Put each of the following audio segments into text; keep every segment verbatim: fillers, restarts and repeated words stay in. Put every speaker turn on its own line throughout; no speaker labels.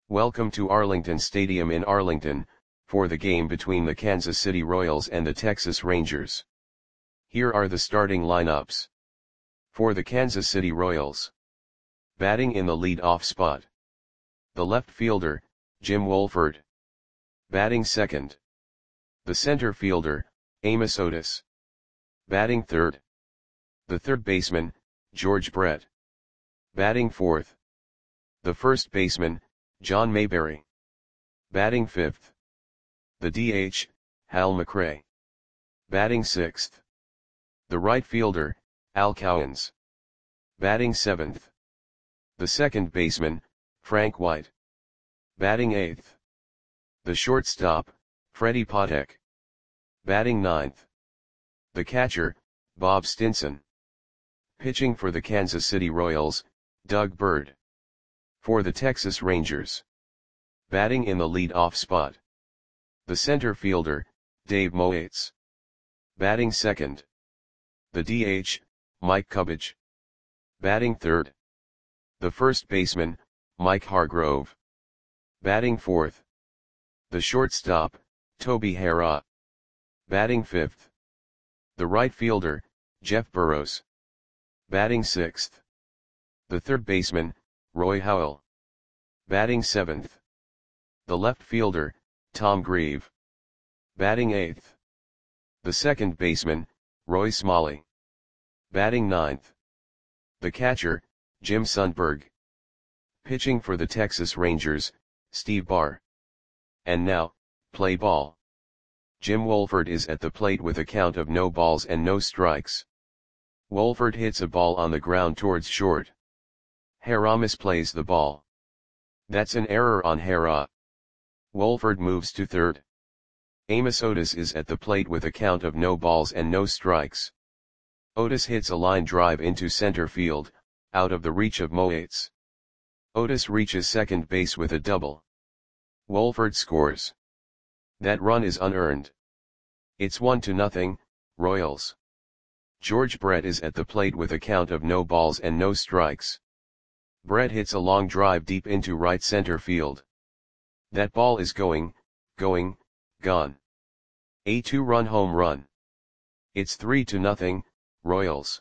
Welcome to Arlington Stadium in Arlington, for the game between the Kansas City Royals and the Texas Rangers. Here are the starting lineups. For the Kansas City Royals. Batting in the lead-off spot. The left fielder, Jim Wohlford. Batting second. The center fielder, Amos Otis. Batting third. The third baseman, George Brett. Batting fourth. The first baseman, John Mayberry. Batting fifth. The D H, Hal McRae. Batting sixth. The right fielder, Al Cowens. Batting seventh. The second baseman, Frank White. Batting eighth. The shortstop, Freddie Patek. Batting ninth. The catcher, Bob Stinson. Pitching for the Kansas City Royals, Doug Bird. For the Texas Rangers. Batting in the lead-off spot. The center fielder, Dave Moates. Batting second. The D H, Mike Cubbage. Batting third. The first baseman, Mike Hargrove. Batting fourth. The shortstop, Toby Harrah. Batting fifth. The right fielder, Jeff Burrows. Batting sixth. The third baseman, Roy Howell. Batting seventh. The left fielder, Tom Grieve. Batting eighth. The second baseman, Roy Smalley. Batting ninth. The catcher, Jim Sundberg. Pitching for the Texas Rangers, Steve Barr. And now, play ball. Jim Wohlford is at the plate with a count of no balls and no strikes. Wohlford hits a ball on the ground towards short. Harrah misplays the ball. That's an error on Harrah. Wohlford moves to third. Amos Otis is at the plate with a count of no balls and no strikes. Otis hits a line drive into center field, out of the reach of Moates. Otis reaches second base with a double. Wohlford scores. That run is unearned. It's one to nothing, Royals. George Brett is at the plate with a count of no balls and no strikes. Brett hits a long drive deep into right center field. That ball is going, going, gone. A two-run home run. It's three to nothing, Royals.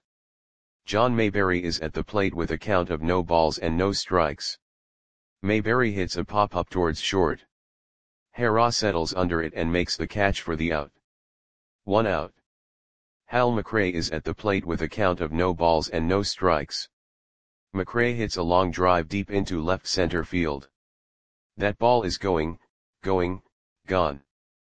John Mayberry is at the plate with a count of no balls and no strikes. Mayberry hits a pop-up towards short. Harrah settles under it and makes the catch for the out. One out. Hal McRae is at the plate with a count of no balls and no strikes. McRae hits a long drive deep into left center field. That ball is going, going, gone.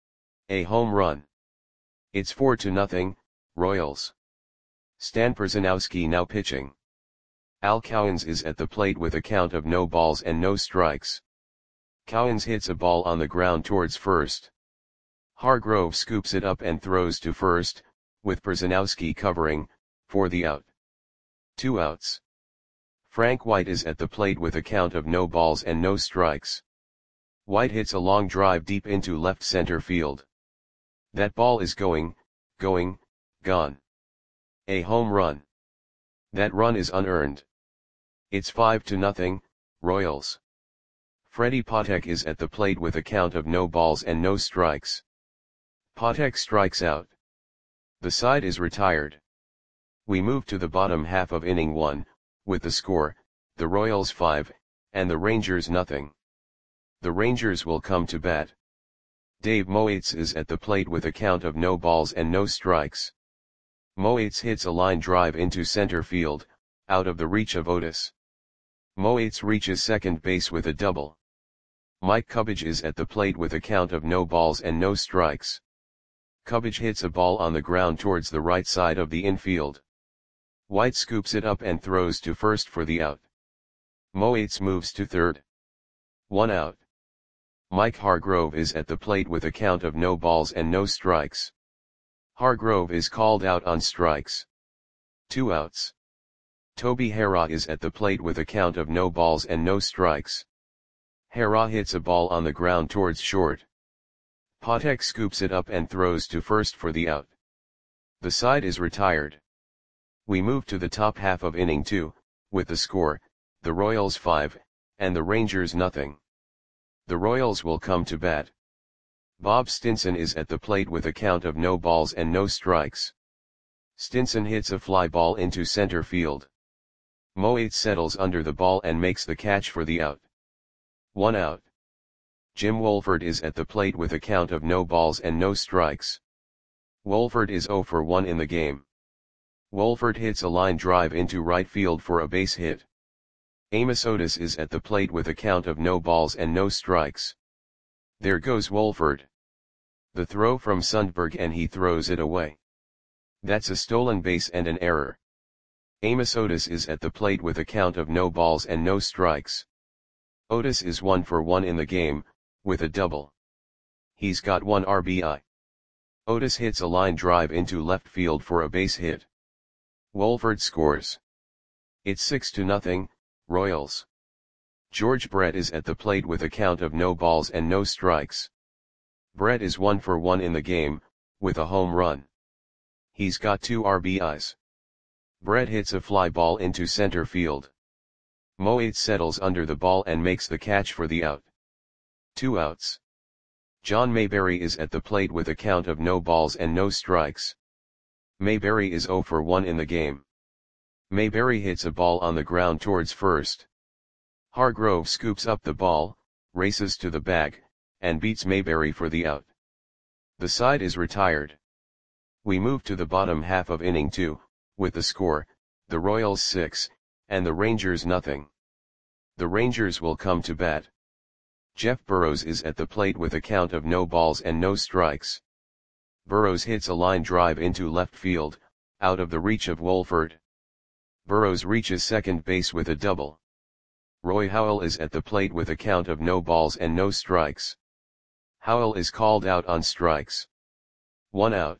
A home run. It's four to nothing, Royals. Stan Przanowski now pitching. Al Cowens is at the plate with a count of no balls and no strikes. Cowens hits a ball on the ground towards first. Hargrove scoops it up and throws to first, with Przanowski covering, for the out. Two outs. Frank White is at the plate with a count of no balls and no strikes. White hits a long drive deep into left center field. That ball is going, going, gone. A home run. That run is unearned. It's five to nothing, Royals. Freddie Patek is at the plate with a count of no balls and no strikes. Patek strikes out. The side is retired. We move to the bottom half of inning one, with the score, the Royals five, and the Rangers nothing. The Rangers will come to bat. Dave Moates is at the plate with a count of no balls and no strikes. Moates hits a line drive into center field, out of the reach of Otis. Moates reaches second base with a double. Mike Cubbage is at the plate with a count of no balls and no strikes. Cubbage hits a ball on the ground towards the right side of the infield. White scoops it up and throws to first for the out. Moates moves to third. One out. Mike Hargrove is at the plate with a count of no balls and no strikes. Hargrove is called out on strikes. Two outs. Toby Harrah is at the plate with a count of no balls and no strikes. Harrah hits a ball on the ground towards short. Patek scoops it up and throws to first for the out. The side is retired. We move to the top half of inning two, with the score, the Royals five, and the Rangers nothing. The Royals will come to bat. Bob Stinson is at the plate with a count of no balls and no strikes. Stinson hits a fly ball into center field. Moate settles under the ball and makes the catch for the out. One out. Jim Wohlford is at the plate with a count of no balls and no strikes. Wohlford is zero for one in the game. Wohlford hits a line drive into right field for a base hit. Amos Otis is at the plate with a count of no balls and no strikes. There goes Wohlford. The throw from Sundberg and he throws it away. That's a stolen base and an error. Amos Otis is at the plate with a count of no balls and no strikes. Otis is one for one in the game, with a double. He's got one R B I. Otis hits a line drive into left field for a base hit. Wohlford scores. It's six to nothing, Royals. George Brett is at the plate with a count of no balls and no strikes. Brett is one for one in the game, with a home run. He's got two R B Is. Brett hits a fly ball into center field. Moate settles under the ball and makes the catch for the out. Two outs. John Mayberry is at the plate with a count of no balls and no strikes. Mayberry is zero for one in the game. Mayberry hits a ball on the ground towards first. Hargrove scoops up the ball, races to the bag, and beats Mayberry for the out. The side is retired. We move to the bottom half of inning two, with the score, the Royals six, and the Rangers nothing. The Rangers will come to bat. Jeff Burrows is at the plate with a count of no balls and no strikes. Burrows hits a line drive into left field, out of the reach of Wohlford. Burrows reaches second base with a double. Roy Howell is at the plate with a count of no balls and no strikes. Howell is called out on strikes. One out.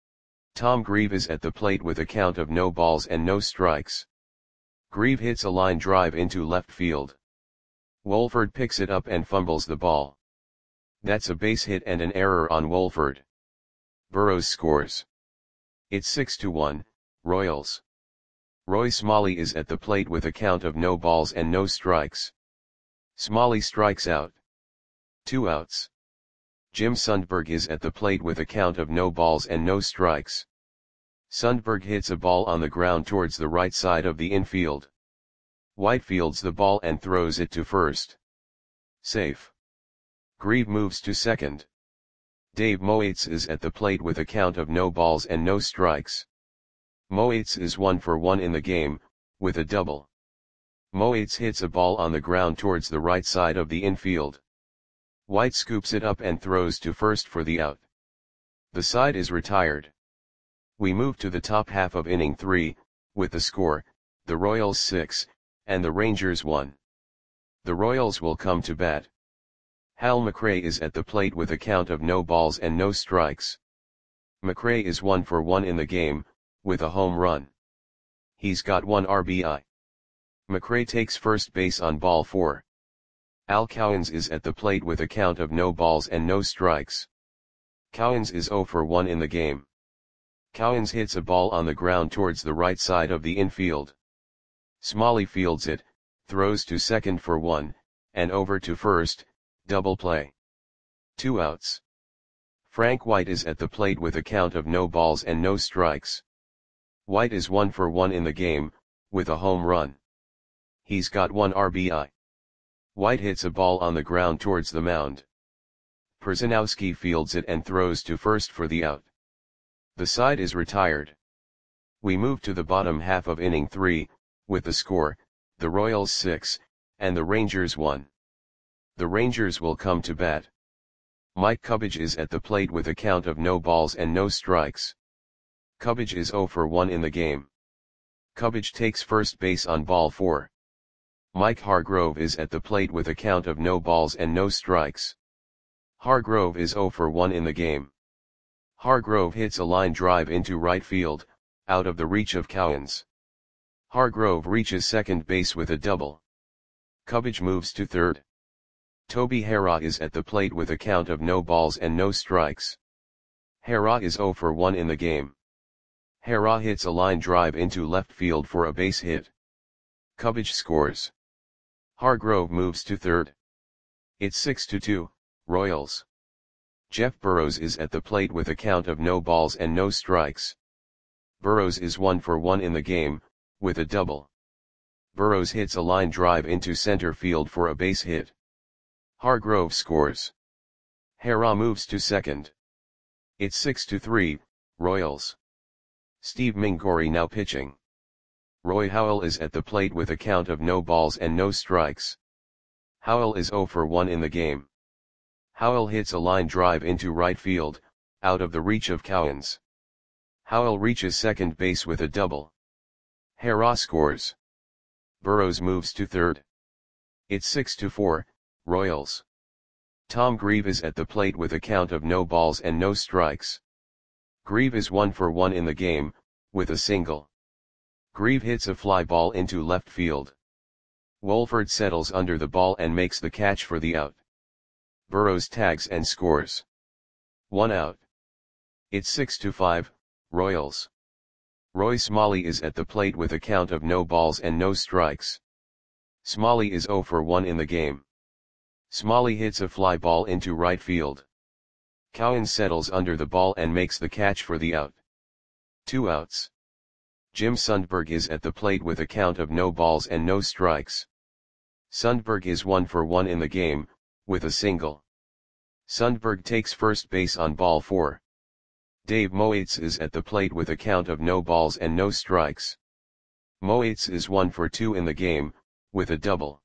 Tom Grieve is at the plate with a count of no balls and no strikes. Grieve hits a line drive into left field. Wohlford picks it up and fumbles the ball. That's a base hit and an error on Wohlford. Burrows scores. It's six to one, Royals. Roy Smalley is at the plate with a count of no balls and no strikes. Smalley strikes out. Two outs. Jim Sundberg is at the plate with a count of no balls and no strikes. Sundberg hits a ball on the ground towards the right side of the infield. White fields the ball and throws it to first. Safe. Grieve moves to second. Dave Moates is at the plate with a count of no balls and no strikes. Moates is one for one in the game, with a double. Moates hits a ball on the ground towards the right side of the infield. White scoops it up and throws to first for the out. The side is retired. We move to the top half of inning three, with the score, the Royals six, and the Rangers one. The Royals will come to bat. Hal McRae is at the plate with a count of no balls and no strikes. McRae is one for one in the game, with a home run. He's got one R B I. McRae takes first base on ball four. Al Cowens is at the plate with a count of no balls and no strikes. Cowens is zero for one in the game. Cowens hits a ball on the ground towards the right side of the infield. Smalley fields it, throws to second for one, and over to first, double play. Two outs. Frank White is at the plate with a count of no balls and no strikes. White is one for one in the game, with a home run. He's got one R B I. White hits a ball on the ground towards the mound. Przanowski fields it and throws to first for the out. The side is retired. We move to the bottom half of inning three, with the score, the Royals six, and the Rangers one. The Rangers will come to bat. Mike Cubbage is at the plate with a count of no balls and no strikes. Cubbage is zero for one in the game. Cubbage takes first base on ball four. Mike Hargrove is at the plate with a count of no balls and no strikes. Hargrove is zero for one in the game. Hargrove hits a line drive into right field, out of the reach of Cowens. Hargrove reaches second base with a double. Cubbage moves to third. Toby Harrah is at the plate with a count of no balls and no strikes. Harrah is zero for one in the game. Harrah hits a line drive into left field for a base hit. Cubbage scores. Hargrove moves to third. It's six to two, Royals. Jeff Burrows is at the plate with a count of no balls and no strikes. Burrows is one for one in the game, with a double. Burrows hits a line drive into center field for a base hit. Hargrove scores. Hara moves to second. It's six to three, Royals. Steve Mingori now pitching. Roy Howell is at the plate with a count of no balls and no strikes. Howell is zero for one in the game. Howell hits a line drive into right field, out of the reach of Cowens. Howell reaches second base with a double. Hara scores. Burrows moves to third. It's six to four, Royals. Tom Grieve is at the plate with a count of no balls and no strikes. Grieve is one for one in the game, with a single. Grieve hits a fly ball into left field. Wolford settles under the ball and makes the catch for the out. Burrows tags and scores. One out. It's six to five, Royals. Roy Smalley is at the plate with a count of no balls and no strikes. Smalley is zero for one in the game. Smalley hits a fly ball into right field. Cowens settles under the ball and makes the catch for the out. Two outs. Jim Sundberg is at the plate with a count of no balls and no strikes. Sundberg is one for one in the game, with a single. Sundberg takes first base on ball four. Dave Moates is at the plate with a count of no balls and no strikes. Moates is one for two in the game, with a double.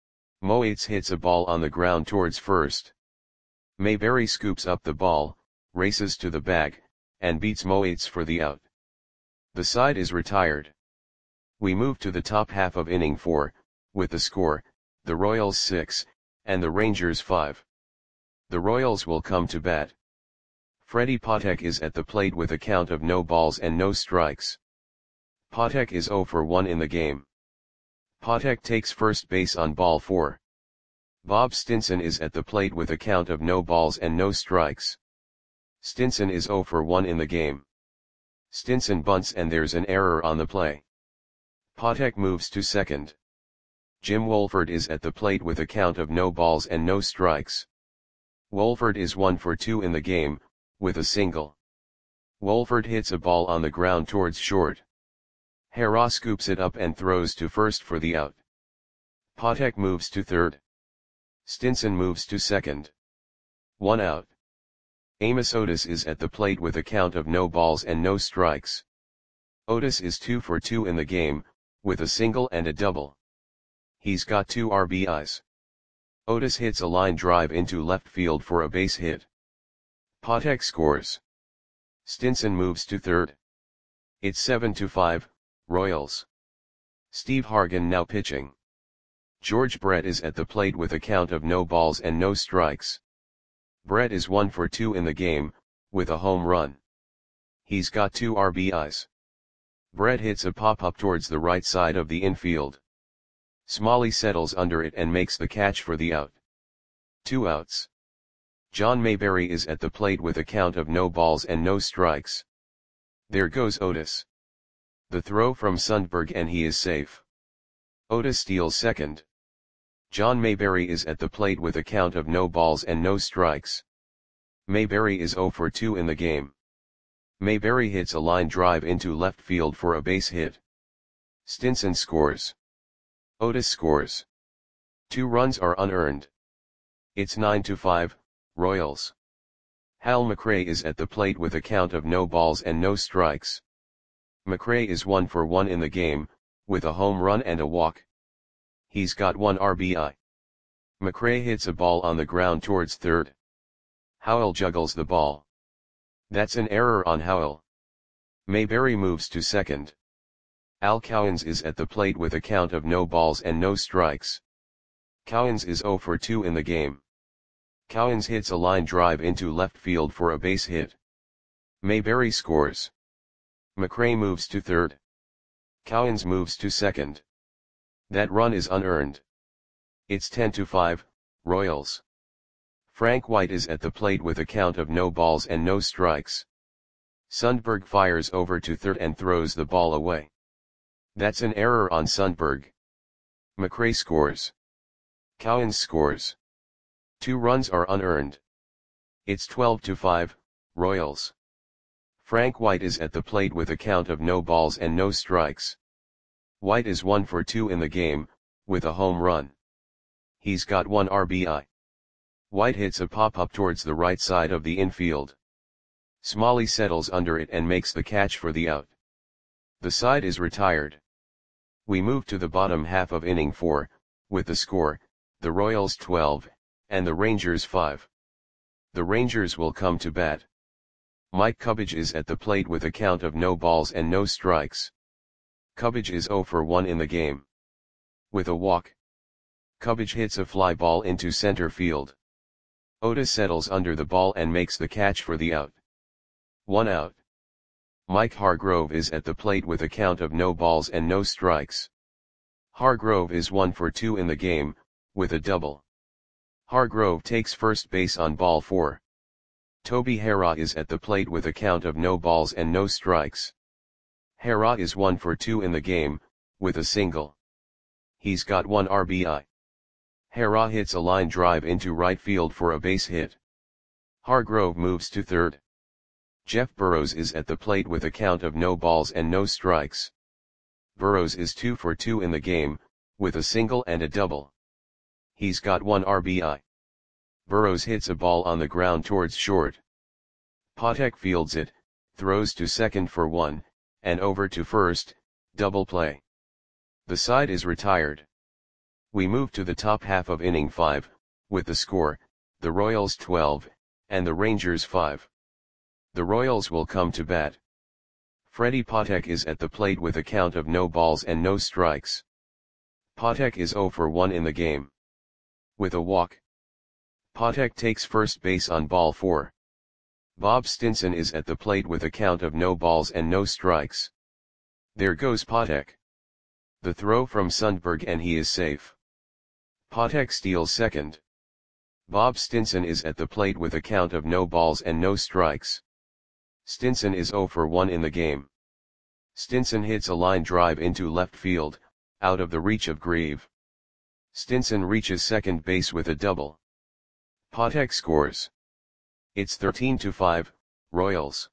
Moates hits a ball on the ground towards first. Mayberry scoops up the ball, races to the bag, and beats Moates for the out. The side is retired. We move to the top half of inning four, with the score, the Royals six, and the Rangers five. The Royals will come to bat. Freddie Patek is at the plate with a count of no balls and no strikes. Patek is zero for one in the game. Patek takes first base on ball four. Bob Stinson is at the plate with a count of no balls and no strikes. Stinson is zero for one in the game. Stinson bunts and there's an error on the play. Patek moves to second. Jim Wolford is at the plate with a count of no balls and no strikes. Wolford is one for two in the game, with a single. Wolford hits a ball on the ground towards short. Hara scoops it up and throws to first for the out. Patek moves to third. Stinson moves to second. One out. Amos Otis is at the plate with a count of no balls and no strikes. Otis is two for two in the game, with a single and a double. He's got two R B Is. Otis hits a line drive into left field for a base hit. Patek scores. Stinson moves to third. It's seven to five, Royals. Steve Hargan now pitching. George Brett is at the plate with a count of no balls and no strikes. Brett is one for two in the game, with a home run. He's got two R B Is. Brett hits a pop-up towards the right side of the infield. Smalley settles under it and makes the catch for the out. Two outs. John Mayberry is at the plate with a count of no balls and no strikes. There goes Otis. The throw from Sundberg and he is safe. Otis steals second. John Mayberry is at the plate with a count of no balls and no strikes. Mayberry is zero for two in the game. Mayberry hits a line drive into left field for a base hit. Stinson scores. Otis scores. Two runs are unearned. It's nine to five, Royals. Hal McRae is at the plate with a count of no balls and no strikes. McRae is one for one in the game, with a home run and a walk. He's got one R B I. McRae hits a ball on the ground towards third. Howell juggles the ball. That's an error on Howell. Mayberry moves to second. Al Cowens is at the plate with a count of no balls and no strikes. Cowens is zero for two in the game. Cowens hits a line drive into left field for a base hit. Mayberry scores. McRae moves to third. Cowens moves to second. That run is unearned. It's ten to five, Royals. Frank White is at the plate with a count of no balls and no strikes. Sundberg fires over to third and throws the ball away. That's an error on Sundberg. McRae scores. Cowens scores. Two runs are unearned. It's twelve to five, Royals. Frank White is at the plate with a count of no balls and no strikes. White is one for two in the game, with a home run. He's got one R B I. White hits a pop-up towards the right side of the infield. Smalley settles under it and makes the catch for the out. The side is retired. We move to the bottom half of inning four, with the score, the Royals twelve, and the Rangers five. The Rangers will come to bat. Mike Cubbage is at the plate with a count of no balls and no strikes. Cubbage is zero for one in the game. With a walk, Cubbage hits a fly ball into center field. Otis settles under the ball and makes the catch for the out. One out. Mike Hargrove is at the plate with a count of no balls and no strikes. Hargrove is one for two in the game, with a double. Hargrove takes first base on ball four. Toby Harrah is at the plate with a count of no balls and no strikes. Harrah is one for two in the game, with a single. He's got one R B I. Harrah hits a line drive into right field for a base hit. Hargrove moves to third. Jeff Burrows is at the plate with a count of no balls and no strikes. Burrows is two for two in the game, with a single and a double. He's got one R B I. Burrows hits a ball on the ground towards short. Patek fields it, throws to second for one, and over to first, double play. The side is retired. We move to the top half of inning five, with the score, the Royals twelve, and the Rangers five. The Royals will come to bat. Freddie Patek is at the plate with a count of no balls and no strikes. Patek is zero for one in the game. With a walk, Patek takes first base on ball four. Bob Stinson is at the plate with a count of no balls and no strikes. There goes Patek. The throw from Sundberg and he is safe. Patek steals second. Bob Stinson is at the plate with a count of no balls and no strikes. Stinson is zero for one in the game. Stinson hits a line drive into left field, out of the reach of Grieve. Stinson reaches second base with a double. Patek scores. It's thirteen to five, Royals.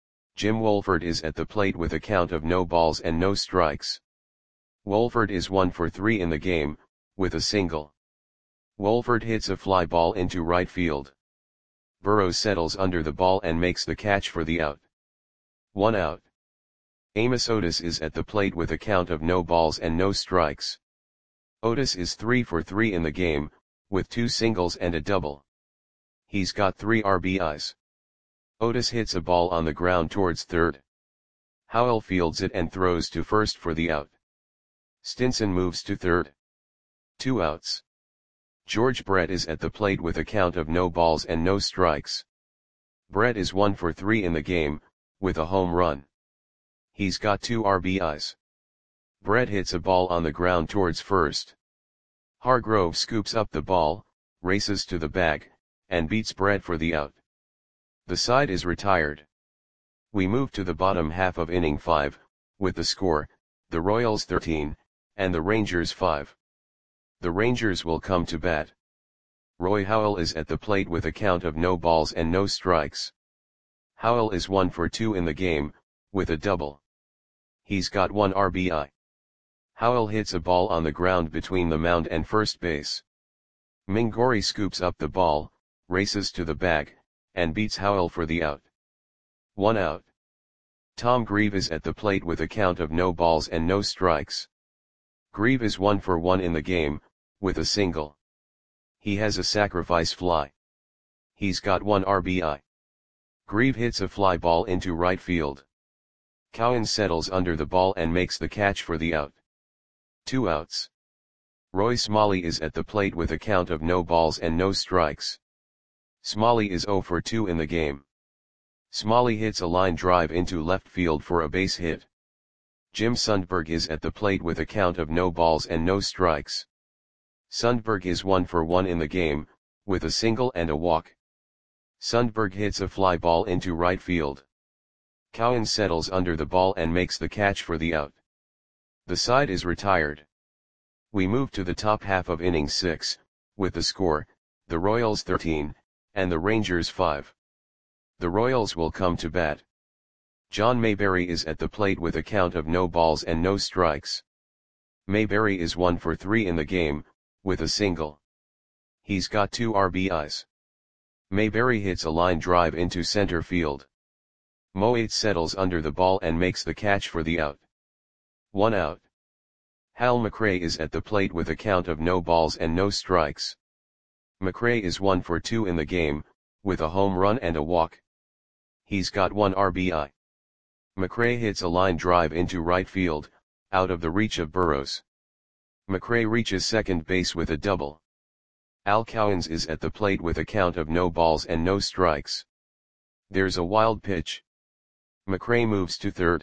Jim Wolford is at the plate with a count of no balls and no strikes. Wolford is one for three in the game, with a single. Wolford hits a fly ball into right field. Burrows settles under the ball and makes the catch for the out. One out. Amos Otis is at the plate with a count of no balls and no strikes. Otis is three for three in the game, with two singles and a double. He's got three R B Is. Otis hits a ball on the ground towards third. Howell fields it and throws to first for the out. Stinson moves to third. Two outs. George Brett is at the plate with a count of no balls and no strikes. Brett is one for three in the game, with a home run. He's got two R B Is. Brett hits a ball on the ground towards first. Hargrove scoops up the ball, races to the bag, and beats Brett for the out. The side is retired. We move to the bottom half of inning five, with the score, the Royals thirteen, and the Rangers five. The Rangers will come to bat. Roy Howell is at the plate with a count of no balls and no strikes. Howell is one for two in the game, with a double. He's got one R B I. Howell hits a ball on the ground between the mound and first base. Mingori scoops up the ball, races to the bag, and beats Howell for the out. One out. Tom Grieve is at the plate with a count of no balls and no strikes. Grieve is one for one in the game, with a single. He has a sacrifice fly. He's got one R B I. Grieve hits a fly ball into right field. Cowan settles under the ball and makes the catch for the out. Two outs. Roy Smalley is at the plate with a count of no balls and no strikes. Smalley is zero for two in the game. Smalley hits a line drive into left field for a base hit. Jim Sundberg is at the plate with a count of no balls and no strikes. Sundberg is one for one in the game, with a single and a walk. Sundberg hits a fly ball into right field. Cowan settles under the ball and makes the catch for the out. The side is retired. We move to the top half of inning six, with the score, the Royals thirteen, and the Rangers five. The Royals will come to bat. John Mayberry is at the plate with a count of no balls and no strikes. Mayberry is one for three in the game, with a single. He's got two R B Is. Mayberry hits a line drive into center field. Moate settles under the ball and makes the catch for the out. One out. Hal McRae is at the plate with a count of no balls and no strikes. McRae is one for two in the game, with a home run and a walk. He's got one R B I. McRae hits a line drive into right field, out of the reach of Burrows. McRae reaches second base with a double. Al Cowens is at the plate with a count of no balls and no strikes. There's a wild pitch. McRae moves to third.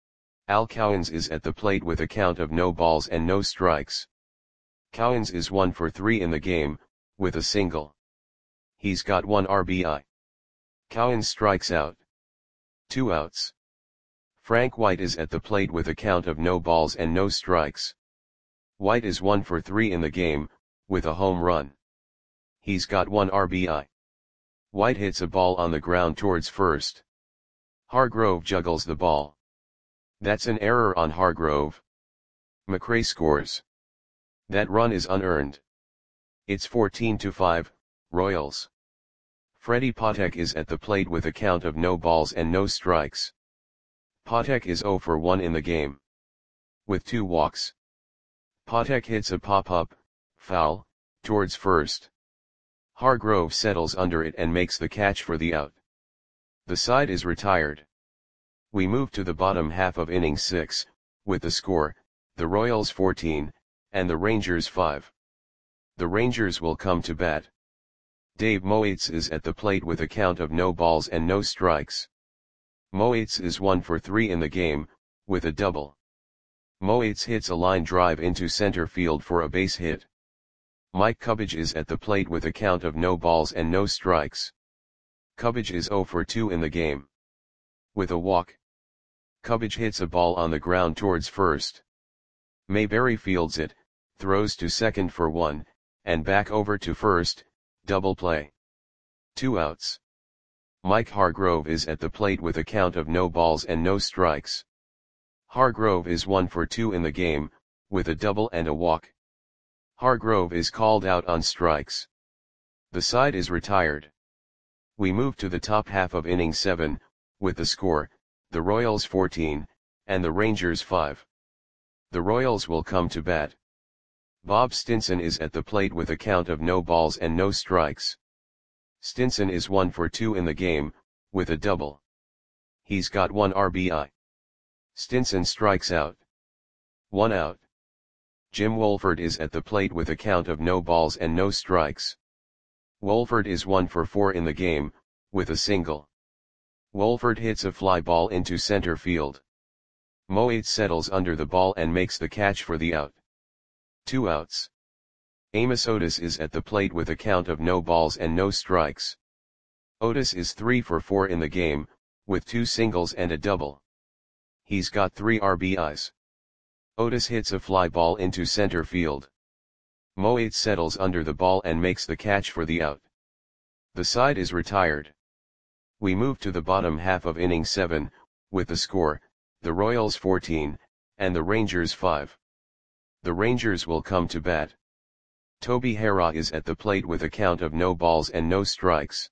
Al Cowens is at the plate with a count of no balls and no strikes. Cowens is one for three in the game, with a single. He's got one R B I. Cowens strikes out. Two outs. Frank White is at the plate with a count of no balls and no strikes. White is one for three in the game, with a home run. He's got one R B I. White hits a ball on the ground towards first. Hargrove juggles the ball. That's an error on Hargrove. McRae scores. That run is unearned. It's fourteen to five, Royals. Freddie Patek is at the plate with a count of no balls and no strikes. Patek is zero for one in the game. With two walks. Patek hits a pop-up, foul, towards first. Hargrove settles under it and makes the catch for the out. The side is retired. We move to the bottom half of inning six, with the score, the Royals fourteen, and the Rangers five. The Rangers will come to bat. Dave Moates is at the plate with a count of no balls and no strikes. Moates is one for three in the game, with a double. Moates hits a line drive into center field for a base hit. Mike Cubbage is at the plate with a count of no balls and no strikes. Cubbage is zero for two in the game. With a walk. Cubbage hits a ball on the ground towards first. Mayberry fields it, throws to second for one, and back over to first, double play. Two outs. Mike Hargrove is at the plate with a count of no balls and no strikes. Hargrove is one for two in the game, with a double and a walk. Hargrove is called out on strikes. The side is retired. We move to the top half of inning seven, with the score, the Royals fourteen, and the Rangers five. The Royals will come to bat. Bob Stinson is at the plate with a count of no balls and no strikes. Stinson is one for two in the game, with a double. He's got one R B I. Stinson strikes out. One out. Jim Wolford is at the plate with a count of no balls and no strikes. Wolford is one for four in the game, with a single. Wolford hits a fly ball into center field. Moates settles under the ball and makes the catch for the out. Two outs. Amos Otis is at the plate with a count of no balls and no strikes. Otis is three for four in the game, with two singles and a double. He's got three R B Is. Otis hits a fly ball into center field. Moates settles under the ball and makes the catch for the out. The side is retired. We move to the bottom half of inning seven, with the score, the Royals fourteen, and the Rangers five. The Rangers will come to bat. Toby Harrah is at the plate with a count of no balls and no strikes.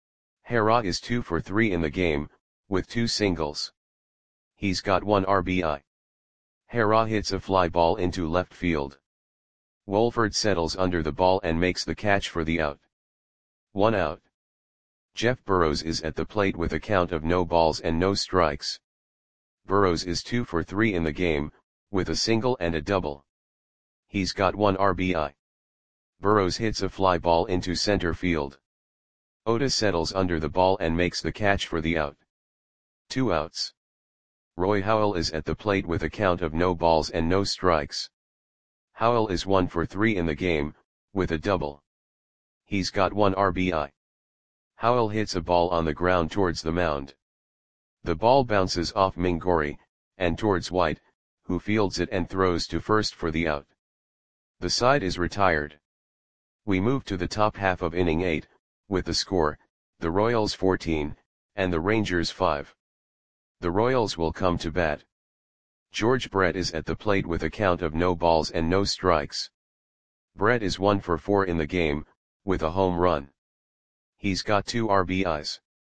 Harrah is two for three in the game, with two singles. He's got one R B I. Harrah hits a fly ball into left field. Wolford settles under the ball and makes the catch for the out. One out. Jeff Burrows is at the plate with a count of no balls and no strikes. Burrows is two for three in the game, with a single and a double. He's got one R B I. Burrows hits a fly ball into center field. Otis settles under the ball and makes the catch for the out. Two outs. Roy Howell is at the plate with a count of no balls and no strikes. Howell is one for three in the game, with a double. He's got one R B I. Howell hits a ball on the ground towards the mound. The ball bounces off Mingori, and towards White, who fields it and throws to first for the out. The side is retired. We move to the top half of inning eight, with the score, the Royals fourteen, and the Rangers five. The Royals will come to bat. George Brett is at the plate with a count of no balls and no strikes. Brett is one for four in the game, with a home run. He's got two R B Is.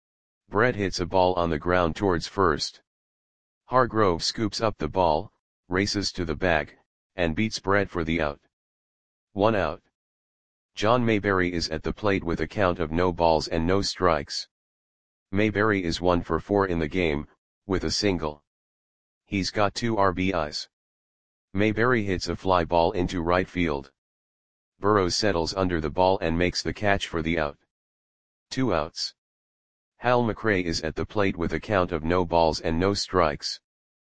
Brett hits a ball on the ground towards first. Hargrove scoops up the ball, races to the bag, and beats Brett for the out. One out. John Mayberry is at the plate with a count of no balls and no strikes. Mayberry is one for four in the game, with a single. He's got two R B Is. Mayberry hits a fly ball into right field. Burrows settles under the ball and makes the catch for the out. Two outs. Hal McRae is at the plate with a count of no balls and no strikes.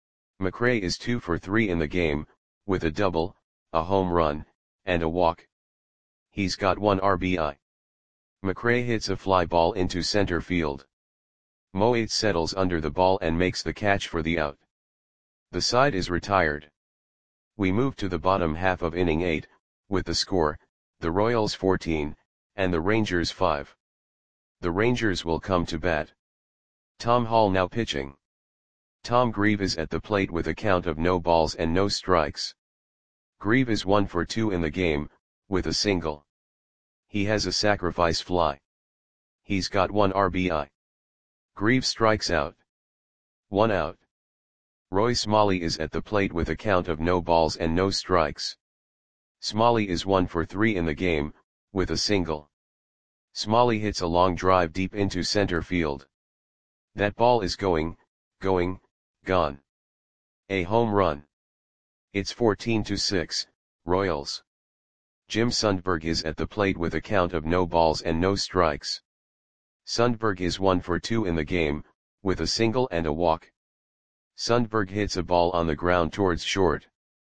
McRae is two for three in the game, with a double, a home run, and a walk. He's got one R B I. McRae hits a fly ball into center field. Moate settles under the ball and makes the catch for the out. The side is retired. We move to the bottom half of inning eight, with the score, the Royals fourteen, and the Rangers five. The Rangers will come to bat. Tom Hall now pitching. Tom Grieve is at the plate with a count of no balls and no strikes. Grieve is one for two in the game, with a single. He has a sacrifice fly. He's got one R B I. Grieve strikes out. One out. Roy Smalley is at the plate with a count of no balls and no strikes. Smalley is one for three in the game, with a single. Smalley hits a long drive deep into center field. That ball is going, going, gone. A home run. It's fourteen to six, Royals. Jim Sundberg is at the plate with a count of no balls and no strikes. Sundberg is one for two in the game, with a single and a walk. Sundberg hits a ball on the ground towards short.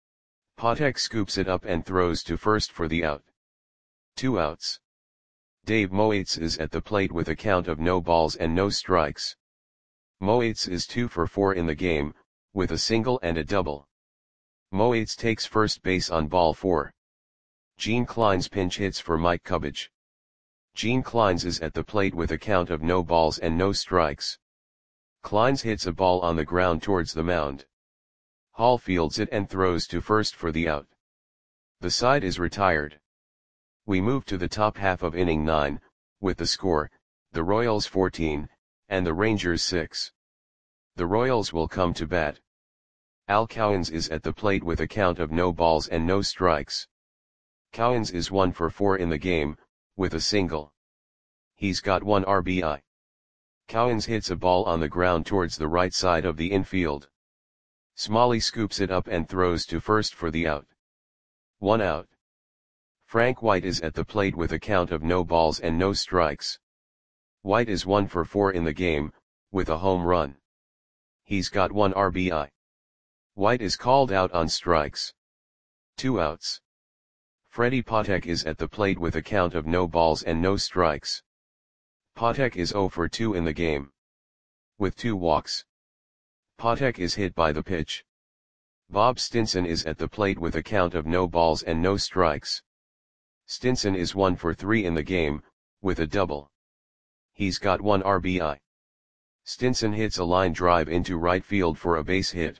Patek scoops it up and throws to first for the out. Two outs. Dave Moates is at the plate with a count of no balls and no strikes. Moates is two for four in the game, with a single and a double. Moates takes first base on ball four. Gene Kleins pinch hits for Mike Cubbage. Gene Kleins is at the plate with a count of no balls and no strikes. Kleins hits a ball on the ground towards the mound. Hall fields it and throws to first for the out. The side is retired. We move to the top half of inning nine, with the score, the Royals fourteen, and the Rangers six. The Royals will come to bat. Al Cowens is at the plate with a count of no balls and no strikes. Cowens is one for four in the game, with a single. He's got one R B I. Cowens hits a ball on the ground towards the right side of the infield. Smalley scoops it up and throws to first for the out. One out. Frank White is at the plate with a count of no balls and no strikes. White is one for four in the game, with a home run. He's got one R B I. White is called out on strikes. Two outs. Freddie Patek is at the plate with a count of no balls and no strikes. Patek is zero for two in the game, with two walks. Patek is hit by the pitch. Bob Stinson is at the plate with a count of no balls and no strikes. Stinson is one for three in the game, with a double. He's got one R B I. Stinson hits a line drive into right field for a base hit.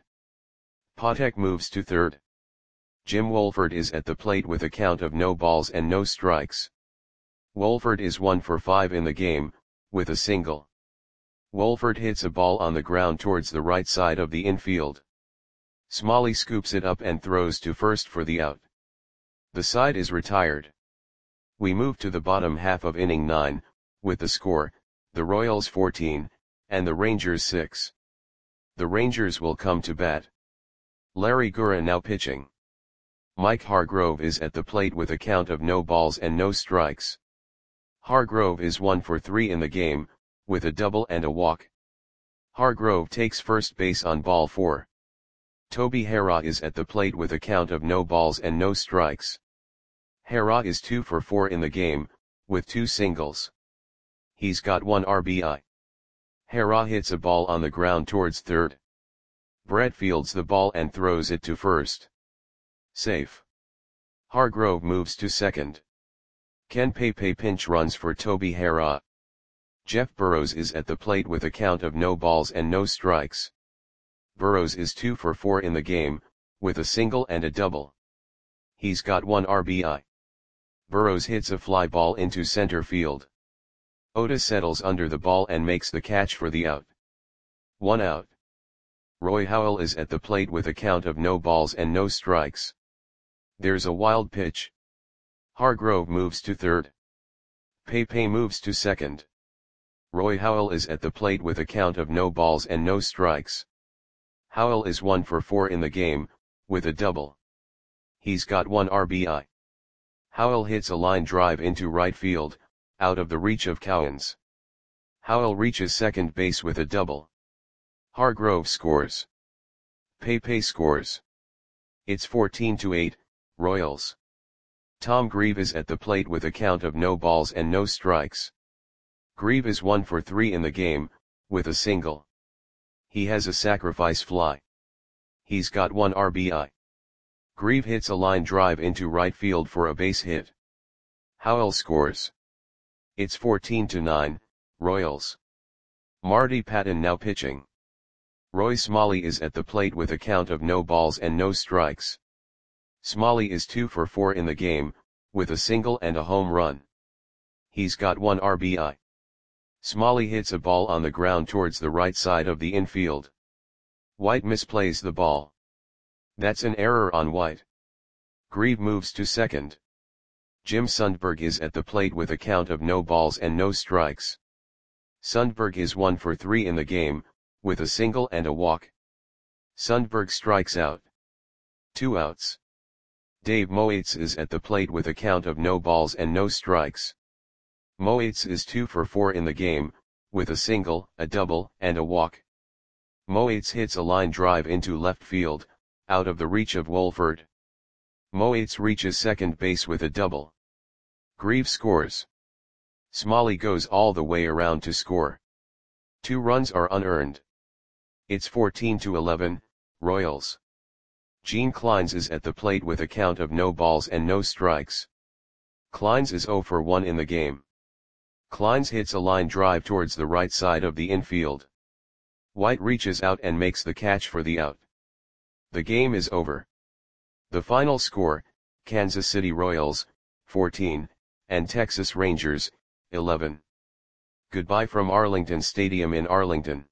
Patek moves to third. Jim Wolford is at the plate with a count of no balls and no strikes. Wolford is one for five in the game, with a single. Wolford hits a ball on the ground towards the right side of the infield. Smalley scoops it up and throws to first for the out. The side is retired. We move to the bottom half of inning nine, with the score, the Royals fourteen, and the Rangers six. The Rangers will come to bat. Larry Gura now pitching. Mike Hargrove is at the plate with a count of no balls and no strikes. Hargrove is one for three in the game, with a double and a walk. Hargrove takes first base on ball four. Toby Harrah is at the plate with a count of no balls and no strikes. Harrah is two for four in the game, with two singles. He's got one R B I. Harrah hits a ball on the ground towards third. Brett fields the ball and throws it to first. Safe. Hargrove moves to second. Ken Pepe pinch runs for Toby Harrah. Jeff Burrows is at the plate with a count of no balls and no strikes. Burrows is two for four in the game, with a single and a double. He's got one R B I. Burrows hits a fly ball into center field. Ota settles under the ball and makes the catch for the out. One out. Roy Howell is at the plate with a count of no balls and no strikes. There's a wild pitch. Hargrove moves to third. Pepe moves to second. Roy Howell is at the plate with a count of no balls and no strikes. Howell is one for four in the game, with a double. He's got one R B I. Howell hits a line drive into right field, out of the reach of Cowens. Howell reaches second base with a double. Hargrove scores. Pepe scores. It's fourteen to eight, Royals. Tom Grieve is at the plate with a count of no balls and no strikes. Grieve is one for three in the game, with a single. He has a sacrifice fly. He's got one R B I. Grieve hits a line drive into right field for a base hit. Howell scores. It's fourteen to nine, Royals. Marty Patton now pitching. Roy Smalley is at the plate with a count of no balls and no strikes. Smalley is two for four in the game, with a single and a home run. He's got one R B I. Smalley hits a ball on the ground towards the right side of the infield. White misplays the ball. That's an error on White. Grieve moves to second. Jim Sundberg is at the plate with a count of no balls and no strikes. Sundberg is one for three in the game, with a single and a walk. Sundberg strikes out. Two outs. Dave Moates is at the plate with a count of no balls and no strikes. Moates is two for four in the game, with a single, a double, and a walk. Moates hits a line drive into left field, out of the reach of Wolford. Moates reaches second base with a double. Grieve scores. Smalley goes all the way around to score. Two runs are unearned. It's fourteen to eleven, Royals. Gene Clines is at the plate with a count of no balls and no strikes. Clines is zero for one in the game. Clines hits a line drive towards the right side of the infield. White reaches out and makes the catch for the out. The game is over. The final score, Kansas City Royals, fourteen, and Texas Rangers, eleven. Goodbye from Arlington Stadium in Arlington.